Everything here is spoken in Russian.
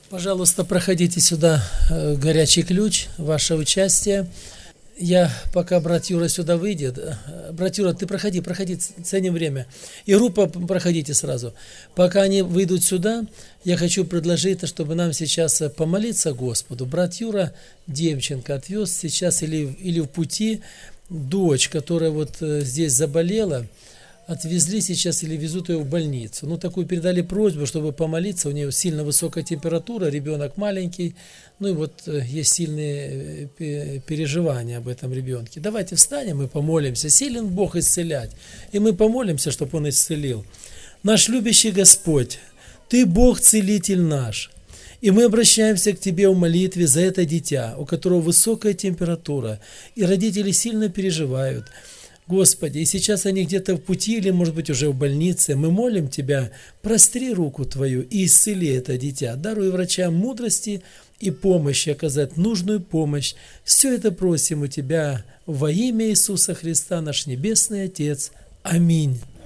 Пожалуйста, проходите сюда, горячий ключ, ваше участие. Пока брат Юра сюда выйдет, брат Юра, ты проходи, ценим время. И группа, проходите сразу. Пока они выйдут сюда, я хочу предложить, чтобы нам сейчас помолиться Господу. Брат Юра Демченко отвез сейчас или в пути дочь, которая вот здесь заболела, отвезли сейчас или везут ее в больницу. Ну, такую передали просьбу, чтобы помолиться. У нее сильно высокая температура, ребенок маленький. Ну, и вот есть сильные переживания об этом ребенке. Давайте встанем и помолимся. Силен Бог исцелять. И мы помолимся, чтобы Он исцелил. Наш любящий Господь, Ты Бог-целитель наш. И мы обращаемся к Тебе в молитве за это дитя, у которого высокая температура. И родители сильно переживают. Господи, и сейчас они где-то в пути или, может быть, уже в больнице. Мы молим Тебя, простри руку Твою и исцели это дитя. Даруй врачам мудрости и помощи, оказать нужную помощь. Все это просим у Тебя во имя Иисуса Христа, наш Небесный Отец. Аминь.